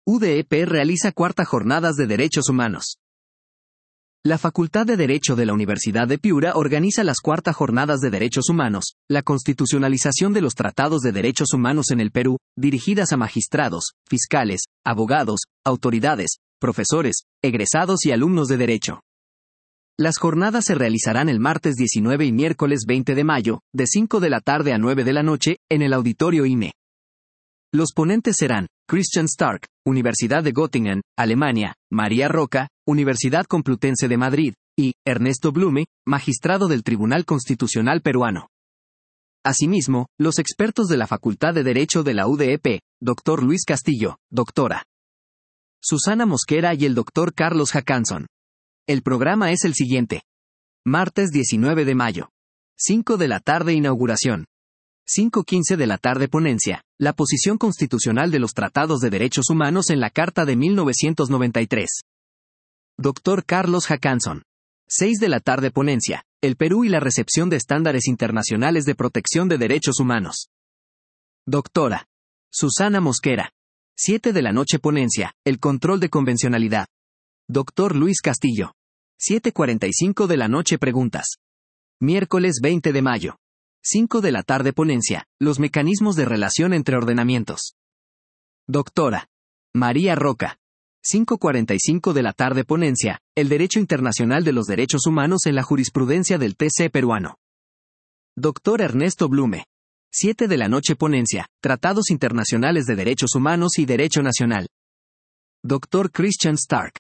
UDEP realiza cuarta jornadas de Derechos Humanos. La Facultad de Derecho de la Universidad de Piura organiza las cuarta jornadas de Derechos Humanos, la constitucionalización de los tratados de derechos humanos en el Perú, dirigidas a magistrados, fiscales, abogados, autoridades, profesores, egresados y alumnos de derecho. Las jornadas se realizarán el martes 19 y miércoles 20 de mayo, de 5 de la tarde a 9 de la noche, en el Auditorio INE. Los ponentes serán Christian Stark, Universidad de Göttingen, Alemania, María Roca, Universidad Complutense de Madrid, y Ernesto Blume, magistrado del Tribunal Constitucional Peruano. Asimismo, los expertos de la Facultad de Derecho de la UDEP, Dr. Luis Castillo, doctora Susana Mosquera y el Dr. Carlos Hackanson. El programa es el siguiente. Martes 19 de mayo. 5 de la tarde inauguración. 5:15 de la tarde ponencia, la posición constitucional de los tratados de derechos humanos en la Carta de 1993. Dr. Carlos Hackanson. 6 de la tarde ponencia, el Perú y la recepción de estándares internacionales de protección de derechos humanos. Doctora Susana Mosquera. 7 de la noche ponencia, el control de convencionalidad. Dr. Luis Castillo. 7:45 de la noche preguntas. Miércoles 20 de mayo. 5 de la tarde ponencia, los mecanismos de relación entre ordenamientos. Doctora María Roca. 5:45 de la tarde ponencia, el derecho internacional de los derechos humanos en la jurisprudencia del TC peruano. Dr. Ernesto Blume. 7 de la noche ponencia, tratados internacionales de derechos humanos y derecho nacional. Dr. Christian Stark.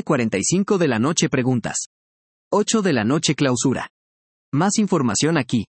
7:45 de la noche preguntas. 8 de la noche clausura. Más información aquí.